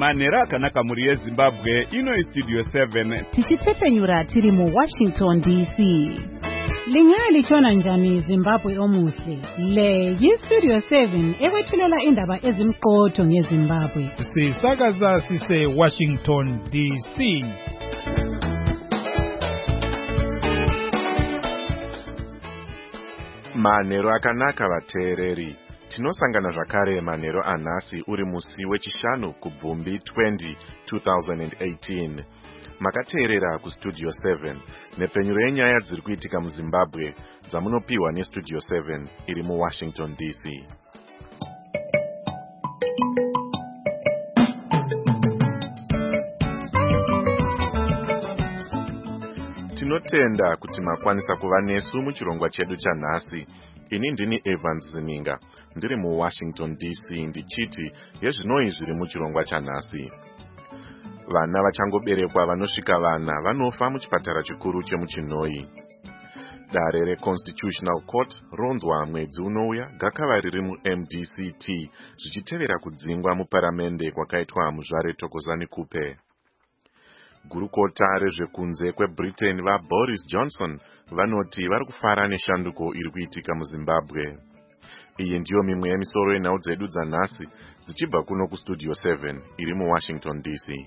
manhero akanaka muri yeZimbabwe. Ino Studio 7 tichitsepenyura tiri mu Washington DC. Lingali chona njani Zimbabwe omuhle. Le yi-Studio 7 ekwethulela indaba ezimqotho ngeZimbabwe. Sisakaza sise Washington DC. Manhero akanaka vateereri. Tinosangana zvakare manhero anhasi uri musi wechishanu kubvumbi 2018. Makateerera kuStudio 7 nepfenyuro yenyaya dziri kuitika muZimbabwe dzamunopiwa neStudio 7 iri muWashington DC. Tinotenda kuti makwanisa kuva nesu muchirongwa chedu chanhasi. Ini ndini Evans Zininga, ndiri muWashington DC ndichiti yezvinoi zviri muchirongwa chanhasi. Vana vachangoberekwa vanosvika vana vanofa muchipatara chikuru chemuChinoi. Dare reConstitutional Court ronzwa mwedzi unouya gakava riri muMDCT zvichitevera kudzingwa muparamende kwakaitwa muzvare Thokozani Kupe. Gurukota rezvekunze kweBritain vaBoris Johnson vanoti vari kufara neshanduko iri kuitika muZimbabwe. Iyi ndiyo mimwe yemisoro yenhau dzedu dzanhasi dzichibva kuno kuStudio 7 iri muWashington DC.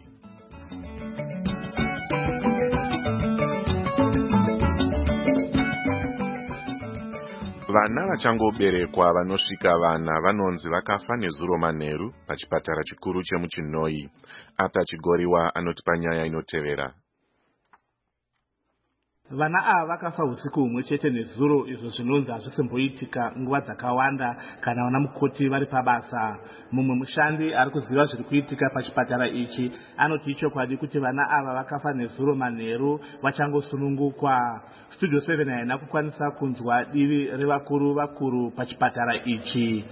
Vana vachangoberekwa vanosvika vana vanonzi vakafa nezuro manheru pachipatara chikuru chemuChinoi. Ata Chigoriwa anotipa nyaya inotevera. Vana ava vakafa usiku humwe chete nezuro, izvo zvinonzi hazvisimboitika nguva dzakawanda kana vana mukoti vari pabasa. Mumwe mushandi ari kuziva zviri kuitika pachipatara ichi anoti ichokwadi kuti vana ava vakafa nezuro manheru vachangosunungukwa. Studio 7 haina kukwanisa kunzwa divi revakuru pachipatara ichi.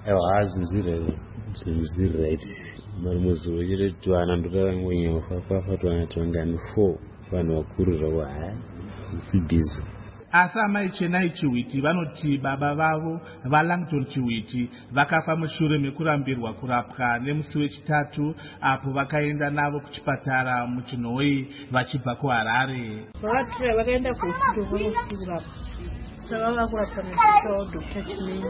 Right. Marumuzuro chete twana ndotakangonyofa kwafa twana tongani 4 vanhu vakuru zvavo sibizo. Asi amai Chenai Chiwiti vanoti baba vavo vaLangton Chiwiti vakafa mushure mekurambirwa kurapwa nemusi wechitatu apo vakaenda navo kuchipatara muChinoi vachibva kuHarare. Vakaenda kuhospital kurapwa. Saka vakurapwa Dr. Chimeni.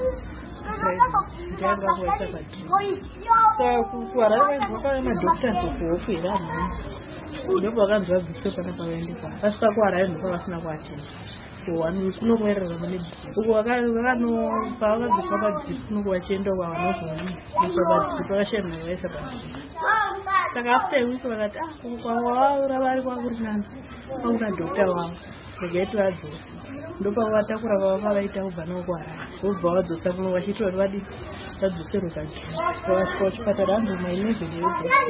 Kuharare vakauya madhoktors okuhopera ndipo vakanzwadziswe pana pavaendeka vasvika kuHarare ndipo vasina kuatenda kunokuerera uko pavakabviswa padhipi kunoko vachienda kwavanozvaiswa padhipi vakashema vaisa padhipi. Saka after week vakati kwavaura vari kwakuri nanzi kwakuna dhokta wavo regai tivadzosa. Ndopavatakura vavo vavaita kubva navo kuHarare vobva vadzosa kuno vachiita kuti vadii vadzoserwe kagini. Vakasvika kuchipatara andu ma11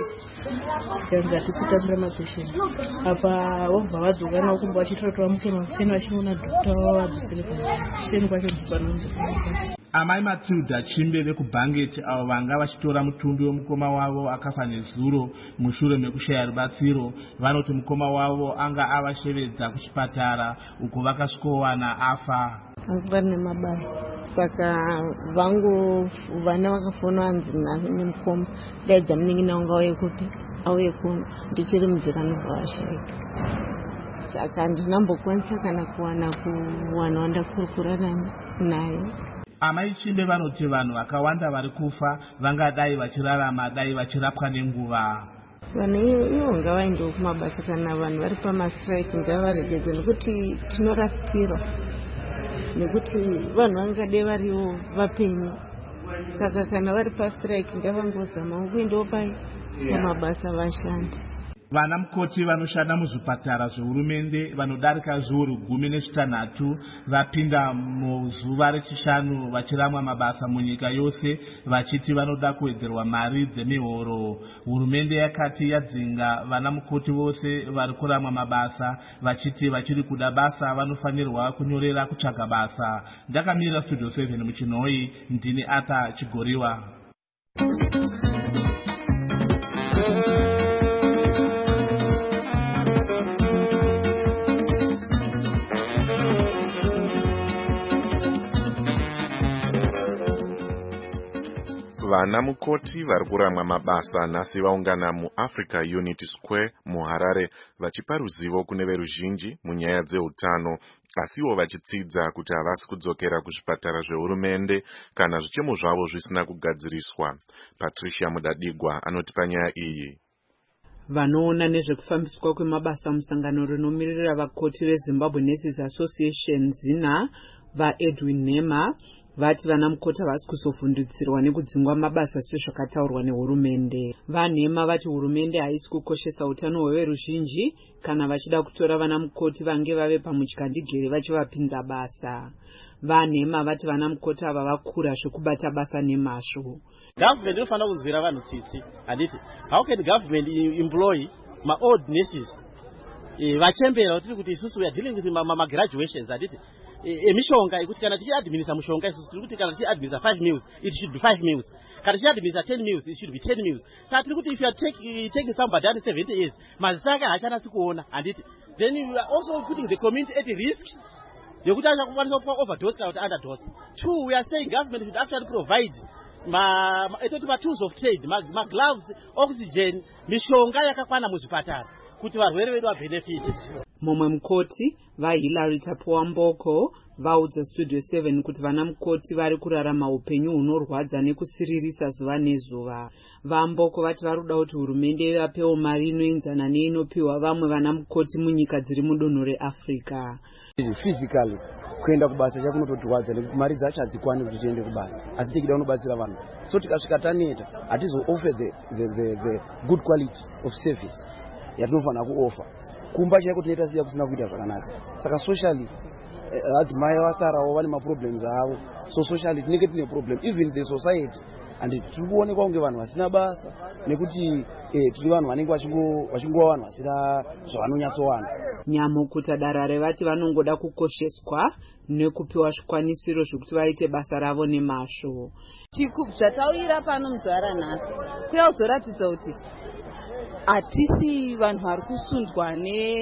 kanzi hatikutambira mapesheni. Apa vobva vadzoka navo kumba vachiita kuti vamuke makuseni vachinoona dhokta wavo vadzosere kuseni kwacho ndipanonzi. Amai Matilda Chimbe vekuBhangeti avo vanga vachitora mutumbi womukoma wavo akafa nezuro mushure mekushaya rubatsiro vanoti mukoma wavo anga avashevedza kuchipatara uko vakasvikowana afa. Anga nemabara saka vangu vana vakafona hanzi nemukoma daidza munin'ina wanga auye kupi auye kuno ndichiri munzira nobva vashaika. Saka handinambokwanisa kana kuwana wandakurukura naye. Amai Chimbe vanoti vanhu vakawanda vari kufa vangadai vachirarama dai vachirapwa nenguva. Vanhu ivo ngavaendewo kumabasa kana vanhu vari pamastrike ngavaregedze nekuti tinorasikirwa nekuti vanhu vangadai variwo vapenyu. Saka kana vari pastrike ngavangozamawo kuendawo pamabasa vashande. Vana mukoti vanoshanda muzvipatara zvehurumende vanodarika zviuru 16 vapinda muzuva rechishanu vachiramwa mabasa munyika yose vachiti vanoda kuwedzerwa mari dzemihoro. Hurumende yakati yadzinga vana mukoti vose vari kuramwa mabasa vachiti vachiri kuda basa vanofanirwa kunyorera kutsvaga basa. Ndakamirira Studio 7 muChinoi, ndini Ata Chigoriwa. Vana mukoti vari kuramwa mabasa nhasi vaungana muAfrica Unity Square muHarare vachipa ruzivo kune veruzhinji munyaya dzeutano, asiwo vachitsidza kuti havasi kudzokera kuzvipatara zvehurumende kana zvichemo zvavo zvisina kugadziriswa. Patricia Mudadigwa anotipa nyaya iyi. Vanoona nezvekufambiswa kwemabasa musangano rinomiririra vakoti veZimbabwe Nurses Association ZINA vaEdwin Nema vati vana mukoti havasi kuzovhundutsirwa nekudzingwa mabasa sezvakataurwa nehurumende. VaNema vati hurumende haisi kukoshesa utano hweveruzhinji kana vachida kutora vana mukoti vange vave pamudyandigere vachivapinza basa. VaNema vati vana mukoti ava vakura zvekubata basa nemazvo. Government inofanira kuzvira vanhu tsitsi. Handiti, how can government employ my old nurses? Vachembera kuti isusu we are dealing with my graduations. Handiti, emishonga ikuti kana tichiadminister mushonga isusu tiri kuti kana tichiadminister 5 meals it should be 5 meals, kana tichiadminister 10 meals it should be 10 meals. Saka tiri kuti if you are taking somebody under 70 years mazisaka haachanasi kuona. Handiti, then you are also putting the community at risk yokuti achakwanisa kupa overdose kana kuti underdose. Two, we are saying government should actually provide ma tools of trade, ma gloves, oxygen, mishonga yakakwana muzvipatara kuti varwere vedu vabenefit. Mumwe mukoti vaHilary Tapuamboko vaudza Studio 7 kuti vana mukoti vari kurarama upenyu hunorwadza nekusiririsa zuva nezuva. VaMboko vati varuda kuti hurumende vapewo mari inoenzana neinopiwa vamwe vana mukoti munyika dziri mudunhu reAfrica. Physically kuenda kubasa chakunotorwadza nekuti mari dzacho hadzikwani kuti tiende kubasa, asi tikida unobatsira vanhu. So tikasvika taneta hatizo offer the good quality of service yatinofanira kuoffer. Kumba chaiko tinoita siya kusina kuita zvakanaka. Saka socially adzimai vasarawo vane maproblems avo. So socially tinenge tine problem even the society, and tiri kuonekwa kunge vanhu vasina basa nekuti tiri vanhu vanenge vachingova vanhu vasina zvavanonyatsowana. Nyamukuta Darare vati vanongoda kukosheswa nekupiwa zvikwanisiro zvokuti vaite basa ravo nemazvo. Zvatauyira pano muzvara nhasi kuya kuzoratidza kuti hatisi vanhu vari kusunzwa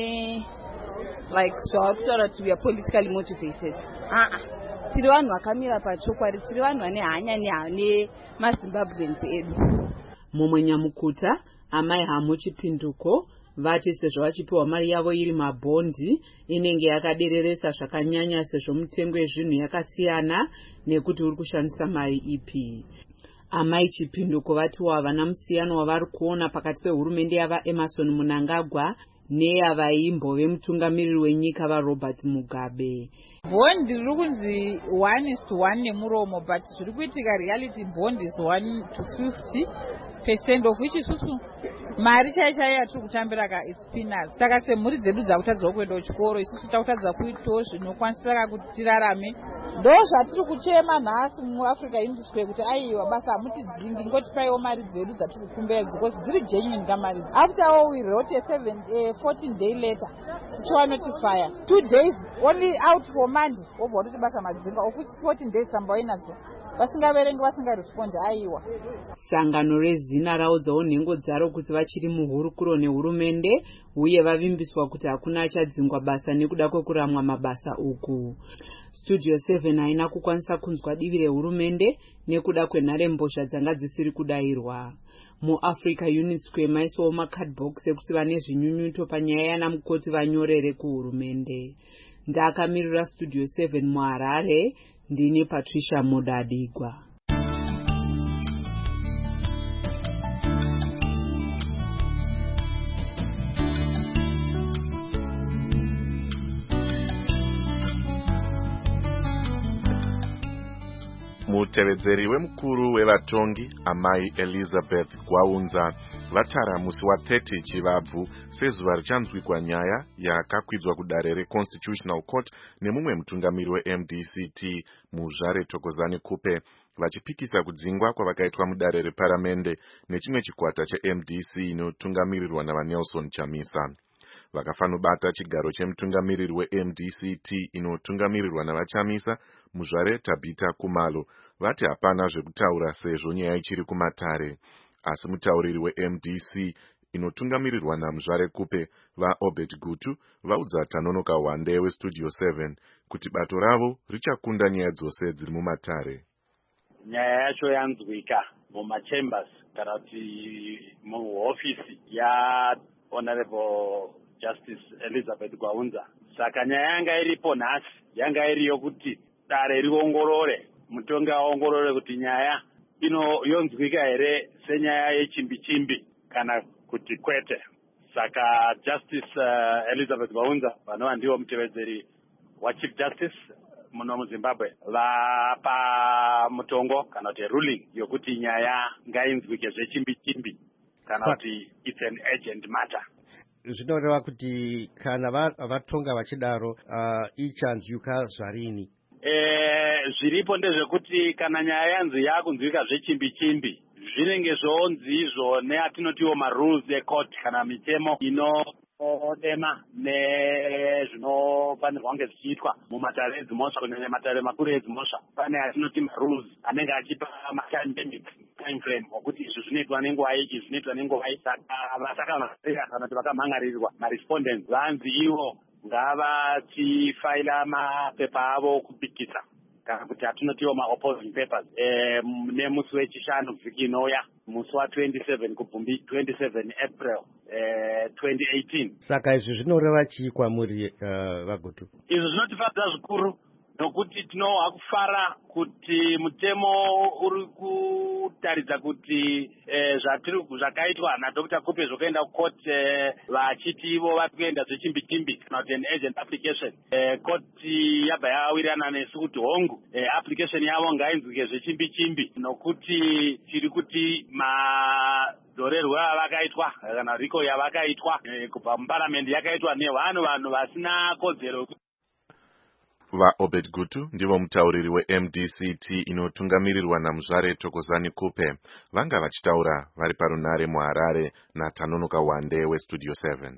zvavari kutaura kuti we are politically motivated. Tiri vanhu vakamira pachokwadi, tiri vanhu vane hanya nemaZimbabweans edu. Mumwe nyamukuta amai Hamu Chipinduko vati sezvo vachipiwa mari yavo iri mabhondi inenge yakadereresa zvakanyanya sezvo mitengo yezvinhu yakasiyana nekuti uri kushandisa mari ipi. Amai Chipinduko vatiwo havana musiyano wavari kuona pakati pehurumende yavaEmmerson Mnangagwa neyavaimbove mutungamiriri wenyika vaRobert Mugabe. Bond riri kunzi 1:1 nemuromo, but zviri kuitika reality bond is 1:50%, of which isusu mari chaichaiyo yatiri kutambira ka it's peanuts. Saka semhuri dzedu dzakutadzawo kuenda kuchikoro, isusu takutadza kuitawo zvinokwanisira kuti tirarame. Ndo zvatiri kuchema nhasi muAfrica Unity Square kuti aiwa basa hamutidzingi ngotipaiwo mari dzedu dzatiri kukumbira because dziri genuine kamari. After all we wrote a 14 day letter tichiwa notifier 2 days only out for Monday wobva kuti basa madzinga of which 14 days samba inadzo vasingaverengi vasingarespondi aiwa. Sangano reZINA raudzawo nhengo dzaro kuti vachiri muhurukuro nehurumende uye vavimbiswa kuti hakuna achadzingwa basa nekuda kwekuramwa mabasa uku. Studio 7 haina kukwanisa kunzwa divi rehurumende nekuda kwenharembozha dzanga dzisiri kudayirwa. MuAfrica Unity Square maisawo macardbox ekuti vane zvinyunyuto panyaya yana mukoti vanyorere kuhurumende. Ndakamirira Studio 7 muHarare, ndini Patricia Mudadigwa. Mutevedzeri wemukuru wevatongi amai Elizabeth Gwaunza vatara musi wa 30 Chivabvu sezuva richanzwikwa nyaya yakakwidzwa kudare reConstitutional Court nemumwe mutungamiri weMDCT Muzvare Thokozani Kupe vachipikisa kudzingwa kwavakaitwa mudare reparamende nechimwe chikwata cheMDC inotungamirirwa navaNelson Chamisa. Vakafanobata chigaro chemutungamiriri weMDCT inotungamirirwa navaChamisa Muzvare Tabita Kumalo vati hapana zvekutaura sezvo nyaya ichiri kumatare, asi mutauriri weMDC inotungamirirwa naMuzvare Kupe vaObert Gutu vaudza Tanonoka Wande weStudio 7 kuti bato ravo richakunda nyaya dzose dziri mumatare. nyaya yacho yanzwika mumachambers kana kuti muhofisi yaHonorable Justice Elizabeth Gwaunza. Saka nyaya yanga iripo nhasi yanga iri yokuti dare riongorore, mutongi aongorore kuti nyaya yonzwika here senyaya yechimbi-chimbi kana kuti kwete. Saka Justice Elizabeth Gwaunza vanova ndivo mutevedzeri waChief Justice muno muZimbabwe vapa mutongo kana kuti ruling yokuti nyaya ngainzwike zvechimbi-chimbi kana kuti it's an urgent matter. Zvinoreva kuti kana vatonga vachidaro ichanzwika zvarini? Zviripo ndezvekuti kana nyaya yanzi yakunzwika zvechimbi-chimbi zvinenge zvonzi izvo neatinotiwo marules ecourt kana mitemo inodema nezvinofanirwa kunge zvichiitwa mumatare edzimhosva kunyanya matare makuru edzimhosva. Pane atinoti marules anenge achipa matime frame okuti izvi zvinoitwa nenguva izvi zvinoitwa nenguva iyi. Saka vasakavaseya kana kuti vakamhangaririrwa marespondents vanzi ivo ngavachifaila mapepa avo kupikisa kana kuti atinotiwo maopposing papers nemusi wechishanu vhiki inouya musi wa27 kubvumbi 27 April 2018. Saka izvi zvinoreva chii kwamuri Vagutu? Izvi zvinotifadza zvikuru nokuti tinoha kufara kuti mutemo uri kutaridza kuti zvakaitwa naDr. Kupe zvokuenda kukoti vachiti ivo vari kuenda zvechimbi-chimbi kana kuti an urgent application. Koti yabva yawirirana nesu kuti hongu application yavo ngainzwike zvechimbi-chimbi nokuti tiri kuti madhorerwo avakaitwa kana riko yavakaitwa kubva muparamendi yakaitwa nevanhu vasina kodzero. VaObed Gutu ndivo mutauriri weMDCT inotungamirirwa naMuzvare Thokozani Kupe vanga vachitaura vari parunare muHarare naTanonoka Wande weStudio 7.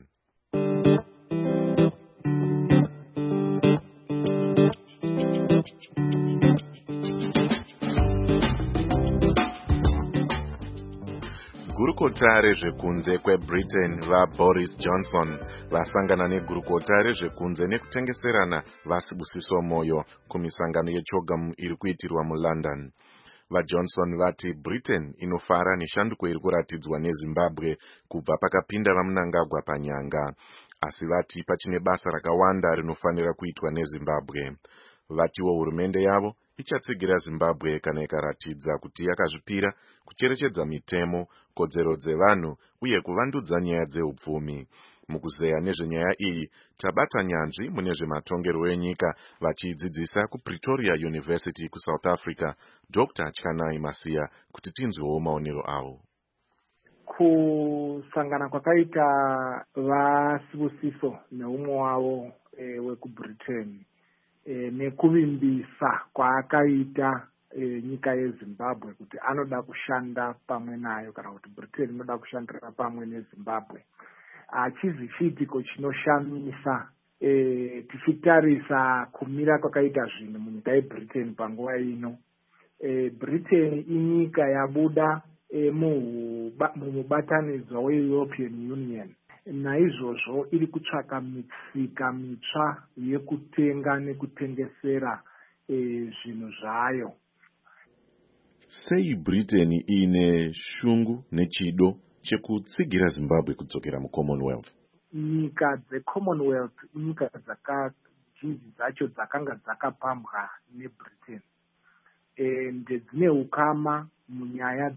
Gurukota rezvekunze kweBritain vaBoris Johnson vasangana negurukota rezvekunze nekutengeserana vaSibusiso Moyo kumisangano yeCHOGM iri kuitirwa muLondon. VaJohnson vati Britain inofara neshanduko iri kuratidzwa neZimbabwe kubva pakapinda vaMnangagwa panyanga, asi vati pachine basa rakawanda rinofanira kuitwa neZimbabwe. Vatiwo hurumende yavo ichatsigira Zimbabwe kana ikaratidza kuti yakazvipira kucherechedza mitemo, kodzero dzevanhu uye kuvandudza nyaya dzeupfumi. Mukuzeya nezvenyaya iyi tabata nyanzvi mune zvematongero enyika vachidzidzisa kuPretoria University kuSouth Africa Dr. Chkanai Masiya kuti tinzwewo maonero avo. Kusangana kwakaita vaSibusiso neumwe wavo wekuBritain nekuvimbisa kwaakaita nyika yeZimbabwe kuti anoda kushanda pamwe nayo kana kuti Britain inoda kushandira pamwe neZimbabwe hachizi chiitiko chinoshamisa tichitarisa kumira kwakaita zvinhu munyika yeBritain panguva ino. Britain inyika yabuda mumubatanidzwa weEuropean Union. Naizvozvo iri kutsvaka mitsika mitsva yekutenga nekutengesera zvinhu zvayo. Sei Britain ine shungu nechido chekutsigira Zimbabwe kudzokera muCommonwealth? Nyika dzeCommonwealth nyika zhinji dzacho dzakanga dzakapambwa neBritain ndedzine ukama munyaya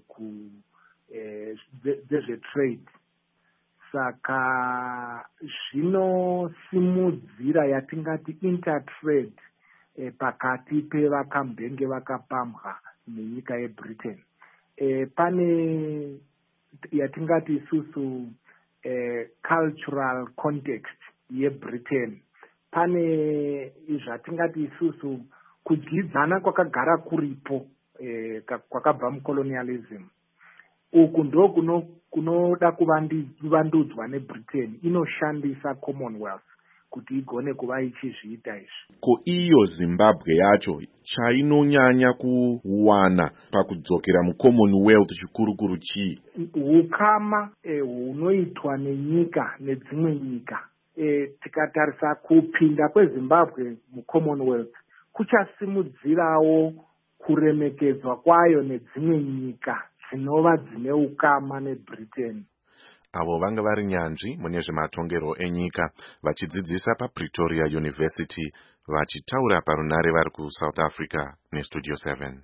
dzezvetrade. Saka zvinosimudzira yatingati intertrade pakati pevakambenge vakapambwa nenyika yeBritain. Pane yatingati isusu cultural context yeBritain. Pane zvatingati isusu kudyidzana kwakagara kuripo kwakabva mucolonialism. Uku ndo kunoda kuvandudzwa neBritain inoshandisa Commonwealth kuti igone kuva ichizviita izvi. Ko iyo Zimbabwe yacho chainonyanya kuwana pakudzokera muCommonwealth chikurukuru chii? Ukama hunoitwa nenyika nedzimwe nyika. Tikatarisa kupinda kweZimbabwe muCommonwealth kuchasimudzirawo kuremekedzwa kwayo nedzimwe nyika dzinova dzine ukama neBritain. Avo vanga vari nyanzvi mune zvematongero enyika vachidzidzisa paPretoria University vachitaura parunare vari kuSouth Africa neStudio 7.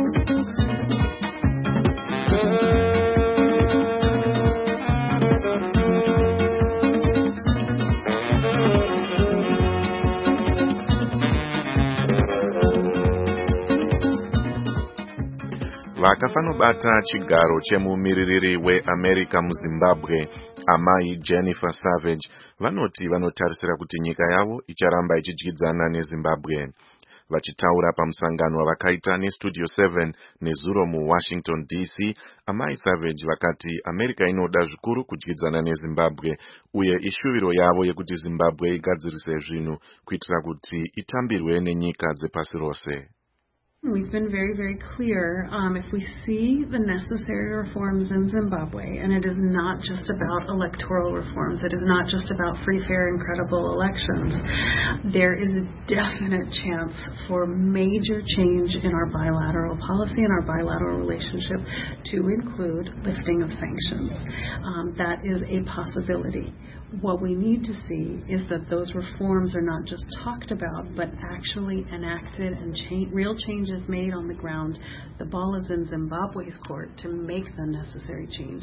Vakafanobata chigaro chemumiririri weAmerica muZimbabwe, amai Jennifer Savage, vanoti vanotarisira kuti nyika yavo icharamba ichidyidzana neZimbabwe. Vachitaura pamusangano wavakaita neStudio 7 nezuro muWashington DC, amai Savage vakati America inoda zvikuru kudyidzana neZimbabwe uye ishuviro yavo yekuti Zimbabwe igadzirise zvinhu kuitira kuti itambirwe nenyika dzepasi rose. We've been very, very clear. If we see the necessary reforms in Zimbabwe, and it is not just about electoral reforms, it is not just about free, fair, and credible elections, there is a definite chance for major change in our bilateral policy and our bilateral relationship to include lifting of sanctions. That is a possibility. What we need to see is that those reforms are not just talked about, but actually enacted and real changes made on the ground. The ball is in Zimbabwe's court to make the necessary change,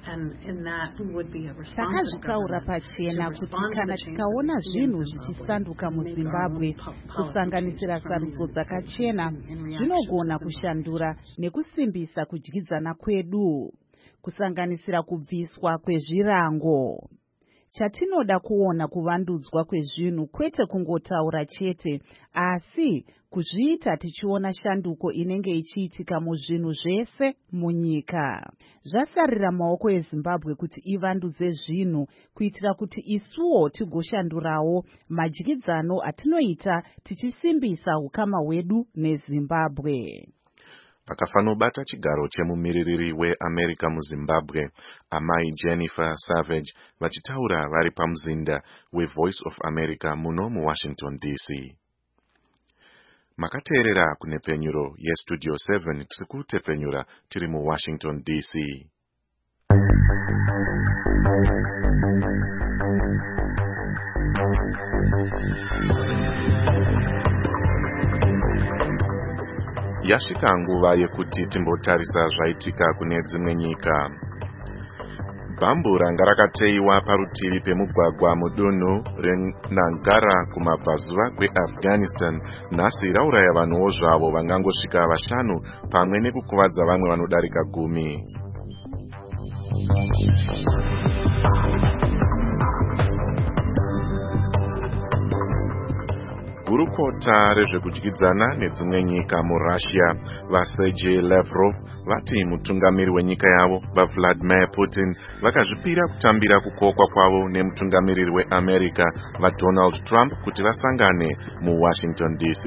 and that would be a responsible takazvitaura pachena kuti kana tikaona zvinhu zvichisanduka muZimbabwe kusanganisira sarudzo dzakachena zvinogona kushandura nekusimbisa kudyidzana kwedu kusanganisira kubviswa kwezvirango. Chatinoda kuona kuvandudzwa kwezvinhu kwete kungotaura chete, asi kuzviita tichiona shanduko inenge ichiitika muzvinhu zvese munyika. Zvasarira maoko eZimbabwe kuti ivandudze zvinhu kuitira kuti isuwo tigoshandurawo madyidzano atinoita tichisimbisa ukama hwedu neZimbabwe. Vakafanobata chigaro chemumiririri weAmerica muZimbabwe, amai Jennifer Savage, vachitaura vari pamuzinda weVoice of America muno muWashington DC. Makateerera kunepenyuro yeStudio 7 tirikutepenyura tiri muWashington DC. Yasvika nguva yekuti timbotarisa zvaitika kune dzimwe nyika. Bhambu ranga rakateiwa parutivi pemugwagwa mudunhu reNangara kumabvazuva kweAfghanistan nhasi rauraya vanhuwo zvavo vangangosvika 5 pamwe nekukuvadza vamwe vanodarika 10. Gurukota rezvekudyidzana nedzimwe nyika muRussia vaSergei Lavrov vati mutungamiri wenyika yavo vaVladimir Putin vakazvipira kutambira kukokwa kwavo nemutungamiriri weAmerica vaDonald Trump kuti vasangane muWashington DC.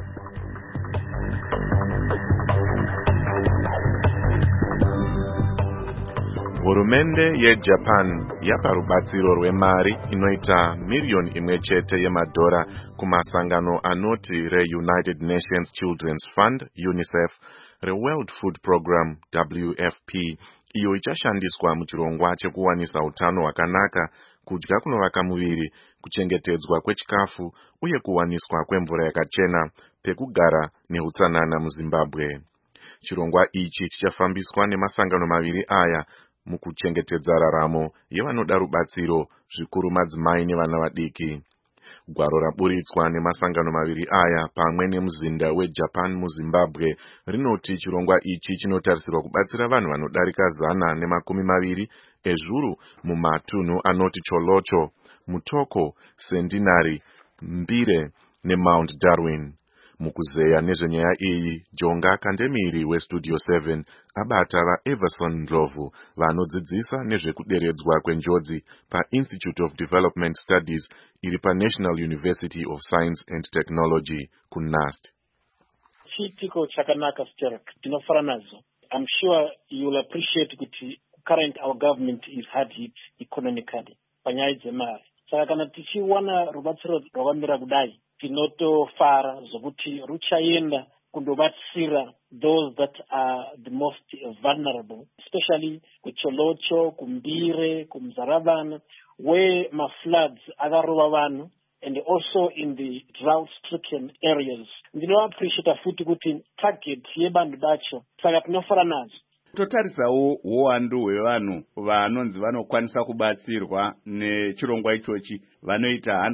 Hurumende yeJapan yapa rubatsiro rwemari inoita miriyoni 1 yemadhora kumasangano anoti reUnited Nations Children's Fund UNICEF, reWorld Food Program WFP, iyo ichashandiswa muchirongwa chekuwanisa utano hwakanaka, kudya kunovaka muviri, kuchengetedzwa kwechikafu uye kuwaniswa kwemvura yakachena, pekugara neutsanana muZimbabwe. Chirongwa ichi chichafambiswa nemasangano maviri aya mukuchengetedza raramo yevanoda rubatsiro, zvikuru madzimai nevana vadiki. Gwaro raburitswa nemasangano maviri aya pamwe nemuzinda weJapan muZimbabwe rinoti chirongwa ichi chinotarisirwa kubatsira vanhu vanodarika 120 ezvuru mumatunhu anoti Cholocho, Mutoko, Centenary, Mbire neMount Darwin. Mukuzeya nezvenyaya iyi, Jonga Kandemiri weStudio 7 abata vaEverson Ndlovu vanodzidzisa nezvekuderedzwa kwenjodzi paInstitute of Development Studies iri paNational University of Science and Technology kuNAST. Chiitiko chakanaka Sterk, tinofara nazo. I'm sure you will appreciate kuti current our government is hard hit economically panyaya dzemari. Saka kana tichiwana rubatsiro rwakamira kudai, tinotofara zokuti ruchaenda kundobatsira those that are the most vulnerable, especially kuCholocho, kuMbire, kuMzarabana, where floods akarova vanhu, and also in the drought-stricken areas. Ndinoappreciate futi kuti target yebantu bacho saka tinofara nazo. Totarisawo uwandu hwevanhu vanonzi vanokwanisa kubatsirwa nechirongwa ichochi vanoita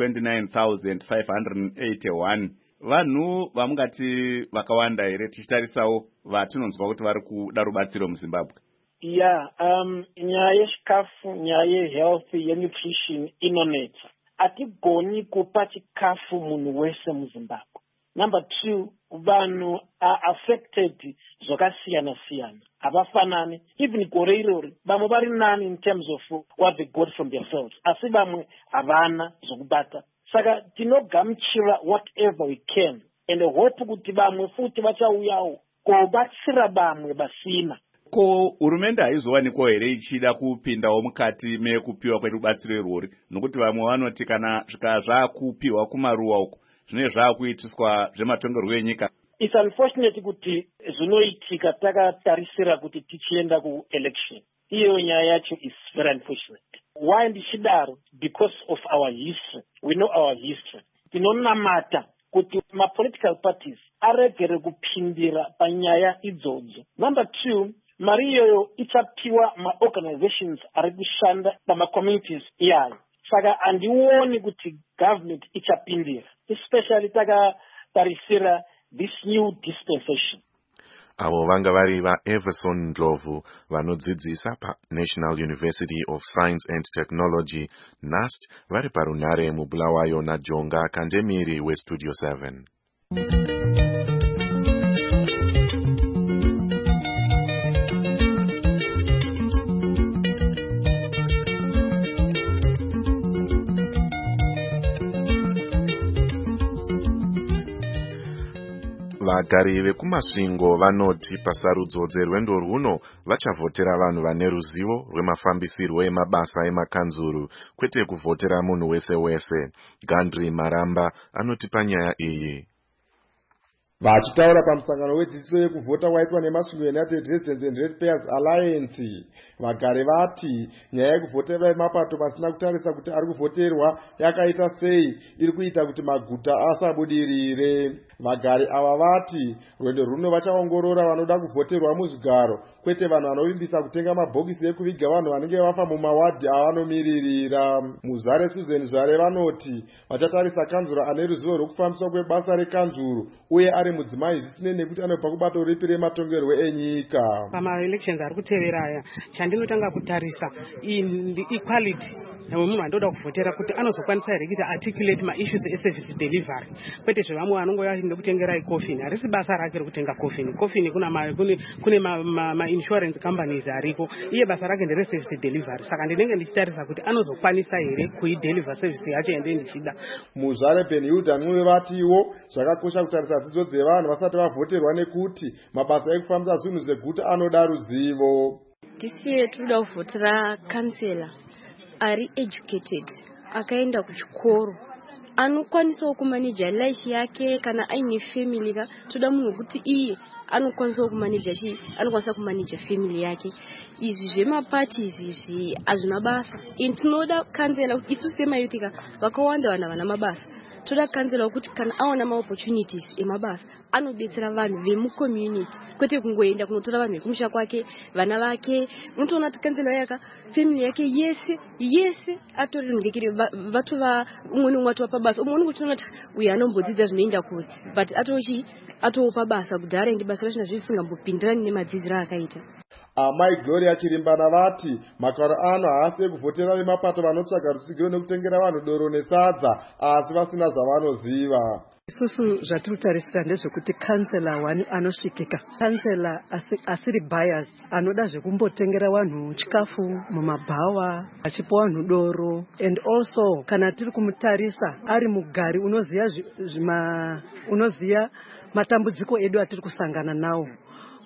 129,581. Vanhu vamungati vakawanda here tichitarisawo vatinonzwa kuti vari kuda rubatsiro muZimbabwe? Nyaya yechikafu, nyaya yehealth, yenutrition inonetsa. Hatigoni kupa chikafu munhu wese muZimbabwe. Number 2, vanhu are affected zvakasiyana-siyana. Havafanani. Even gore irori, vamwe vari nani in terms of what they got from their fields. Asi vamwe havana zvokubata. Saka tinogamuchira whatever we can. And hope kuti vamwe futi vachauyawo kobatsira vamwe vasina. Ko hurumende haizowanikwa here ichida kupindawo mukati mekupiwa kwerubatsiro irwori, nokuti vamwe vanoti kana svika zvaakupiwa kumaruwa uko zvine zvaakuitiswa zvematongerwo enyika? It's unfortunate kuti zvinoitika takatarisira kuti tichienda kuelection. Iyo nyaya yacho is very unfortunate. Why ndichidaro? Because of our history. We know our history. Tinonamata kuti ma-political parties aregere kupindira panyaya idzodzo. Number 2, mari iyoyo ichapiwa ma-organizations ari kushanda pama-communities iyayo. Saka handioni kuti government ichapindira, especially takatarisira this new dispensation. Avo vanga vari vaEverson Ndlovu vanodzidzisa paNational University of Science and Technology NUST vari parunhare muBulawayo naJonga Kandemiri weStudio 7. Vagari vekumasvingo vanoti pasarudzo dzerwendo rwuno vachavhotera vanhu vane ruzivo rwemafambisirwo emabasa emakanzuru kwete kuvhotera munhu wese wese. Gandri Maramba anoti panyaya iyi. Vachitaura pamusangano wedzidziso yekuvhota waitwa nemasvingo United Residents and Ratepayers Alliance, vagari vati nyaya yekuvhota vemapato pasina kutarisa kuti ari kuvhoterwa yakaita sei iri kuita kuti maguta asabudirire. Vagari ava vati rwendo rwuno vachaongorora vanoda kuvhoterwa muzvigaro kwete vanhu vanovimbisa kutenga mabhokisi ekuviga vanhu vanenge vafa mumawadhi avanomiririra. Muzare Susan Zvare vanoti vachatarisa kanzuro ane ruzivo rwekufambiswa kwebasa rekanzuro uye ari mudzimai zvisine nekuti anobva kubato ripi rematongerwo enyika. Pama-elections ari kutevera aya chandinotanga kutarisa equality munhu andoda kuvhotera kuti anozokwanisa here kuti articulate ma-issues eservice delivery kwete zvevamwe vanongouya nekutengerai coffin. Harisi basa rake rekutenga coffin. Coffin kune ma-insurance companies ariko, iye basa rake ndere-service delivery. Saka ndinenge ndichitarisa kuti anozokwanisa here kuideliver service yacho yende ndichida. Muzvare Benhilda Ncube vatiwo zvakakosha kutarisa dzidzo dzevanhu vasati vavhoterwa nekuti mabasa ekufambisa zvinhu zveguta anoda ruzivo. Tisiye toda kuvhotera kansela ari educated, akaenda kuchikoro, anokwanisawo kumanija life yake. Kana aine family ka toda munhu kuti iye anokwanisawo kumanija anokwanisa kumanija family yake. Izvi zvemaparties izvi hazvina basa. Tinoda kansela kuti isu semayutika vakawanda vanhu vana mabasa. Toda kansela kuti kana awana ma-opportunities emabasa anodetsera vanhu vemucommunity kwete kungoenda kunotora vanhu vekumusha kwake, vana vake. Unotoona kuti kansela yaka family yake yese atori ndekere vatu umwe nomwe atova pabasa. Umwe unongotoona kuti uyu anombodzidza zvinoenda kure but atopa basa kuti arenge basa rachina zvisingambopindirani nemadzidziro akaita. Amai Gloria Chirimbana vati makore ano haasi ekuvhotera vemapato vanotsvaga rusigiro nekutengera vanhu doro nesadza asi vasina zvavanoziva. Isusu zvatiritarisira ndezvekuti kansela wani anosvikika, kansela asiri bias, anoda zvekumbotengera vanhu chikafu mumabhawa, achipa vanhu doro. And also kana tiri kumutarisa ari mugari unoziya matambudziko edu atiri kusangana nawo.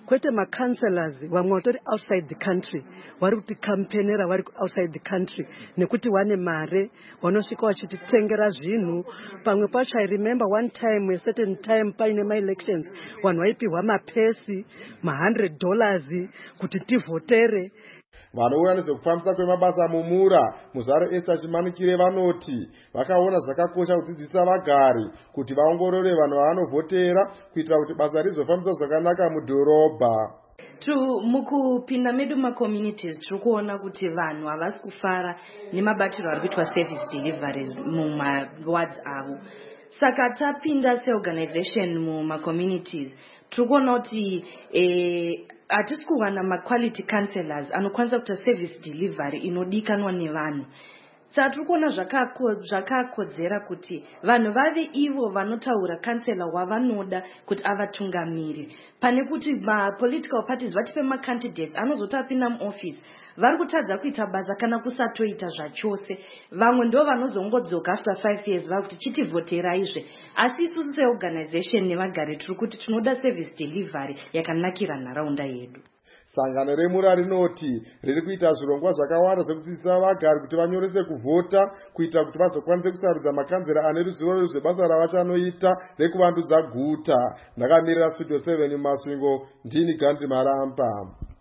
kwete macounselors vamwe vatori outside the country vari kutikampenera vari outside the country nekuti vane mare vanosvika vachititengera zvinhu. Pamwe pacho I remember one time, a certain time paine maelections, vanhu vaipihwa mapesi $100 kuti tivhotere. Vanoona nezvekufambisa kwemabasa mumura muzvaro ese achimanikire vanoti vakaona zvakakosha kudzidzisa vagari kuti vaongorore vanhu vavanovhotera kuitira kuti basa rizofambiswa zvakanaka mudhorobha. Mukupinda medu macommunities tiri kuona kuti vanhu havasi kufara nemabatiro ari kuitwa service deliveries mumawards avo. Saka tapinda seorganization mumacommunities tiri kuona kuti hatisi kuwana maquality counselors anokwanisa kuita service delivery inodikanwa nevanhu. Saka tiri kuona zvakakodzera kuti vanhu vave ivo vanotaura kansela wavanoda kuti avatungamiri, pane kuti political parties vatipe macandidates anozoti apinda muoffice vari kutadza kuita basa kana kusatoita zvachose. Vamwe ndo vanozongodzoka after 5 years vari kuti chitivhoteraizve. Asi isusu seorganization nevagari tiri kuti tinoda service delivery yakanakira nharaunda yedu. Sangano remura rinoti riri kuita zvirongwa zvakawanda zvekudzidzisa vagari kuti vanyorese kuvhota kuita kuti vazokwanisa kusarudza makanzera ane ruzivo rwezvebasa ravachanoita rekuvandudza guta. Ndakamirira Studio 7 mumasvingo, ndini Gandhi Maramba.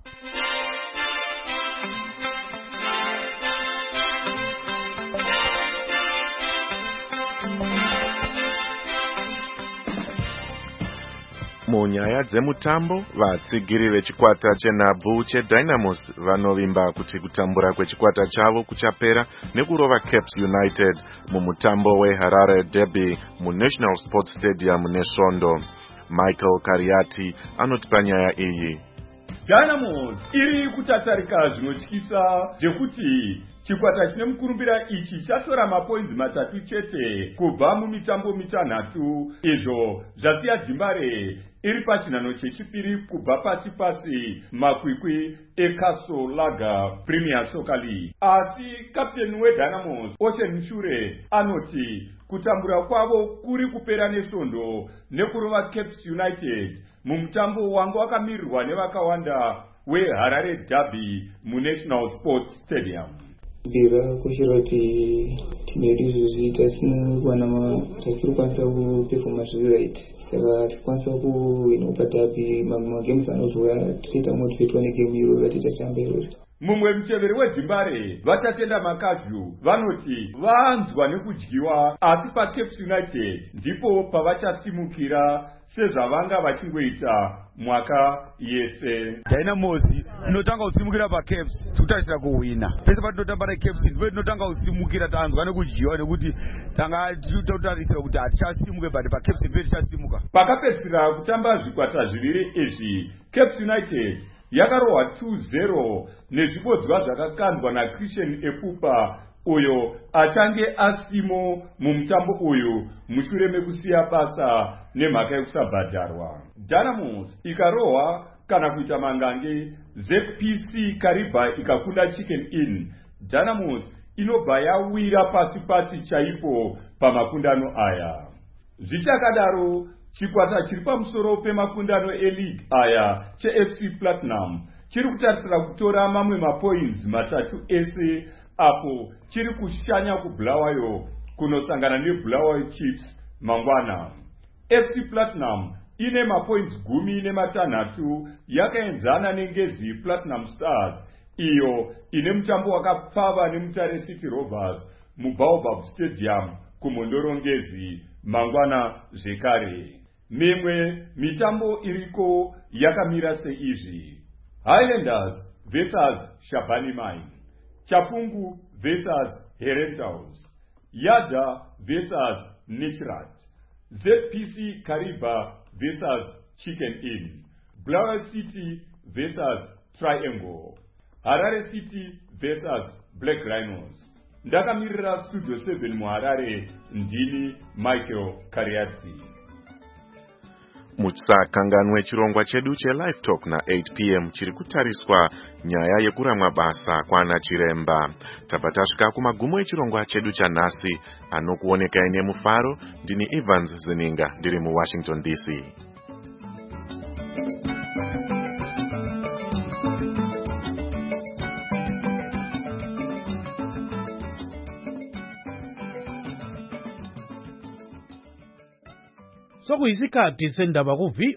Munyaya dzemutambo, vatsigiri vechikwata chenhabvu cheDynamos vanovimba kuti kutambura kwechikwata chavo kuchapera nekurova Caps United mumutambo weHarare Derby muNational Sports Stadium neSvondo. Michael Kariati anotipa nyaya iyi. Dynamos iri kutatarika zvinotyisa zvekuti chikwata chine mukurumbira ichi chatora mapoints 3 chete kubva mumitambo 5, izvo zvasiya Dzimbare iri pachinhano chechipiri kubva pasi makwikwi eCastle Lager Premier Soccer League. Asi kapteni weDynamos Ocean Mushure anoti kutambura kwavo kuri kupera neSvondo nekurova Caps United mumutambo wanga wakamirirwa nevakawanda weHarare Derby muNational Sports Stadium. Ndakakosha kuti timu yedu izvozvi tasiri kukwanisa kupefoma zviri right, saka tikwanisa kuinopa Derby magames anozouya tichiita motivetwa negame iro yatiita tamba irori. Mumwe muteveri weDzimbare vatatenda Makazhu vanoti vanzwa nekudyiwa, asi paCaps United ndipo pavachasimukira sezvavanga vachingoita mwaka yese. Dynamos inotanga kusimukira paCaps tutarisira kuwina. Pese patinotamba neCaps ndipo tinotanga kusimukira tanzwa nekudyiwa nekuti tanga tutarisira kuti hatichasimuke but paCaps ndipo tichasimuka. Pakapedzisira kutamba zvikwata zviviri izvi, Caps United yakarohwa 2-0 nezvibodzwa zvakakandwa naChristian Epupa uyo achange asimo mumutambo uyu mushure mekusiya basa nemhaka yekusabhadharwa. Dynamos ikarohwa kana kuita mangange ZPC Kariba ikakunda Chicken Inn, Dynamos inobva yawira pasi chaipo pamakundano aya. Zvichakadaro chikwata chiri pamusoro pemakundano eleague aya cheFC Platinum chiri kutarisira kutora mamwe mapoints 3 ese apo chiri kushanya kuBulawayo kunosangana neBulawayo Chiefs mangwana. FC Platinum ine mapoints 16 yakaenzana neNgezi Platinum Stars iyo ine mutambo wakapfava neMutare City Rovers muBaobab Stadium kumondoro Ngezi mangwana zvekare. Mimwe mitambo iriko yakamira seizvi: Highlanders vs Shabani Mine, Chapungu vs Herentals, Yada vs Nichrat, ZPC Kariba vs Chicken Inn, Bulawayo City vs Triangle, Harare City vs Black Rhinos. Ndakamirira Studio 7 muHarare, ndini Michael Kariati. Musakanganwe chirongwa chedu cheLive Talk na 8 p.m. chiri kutariswa nyaya yekuramwa basa kwana Chiremba. Tabva tasvika kumagumo echirongwa chedu chanhasi. Anokuoneka ine mufaro, ndini Evans Zininga, ndiri muWashington DC. sokuyisikhathi sendaba ku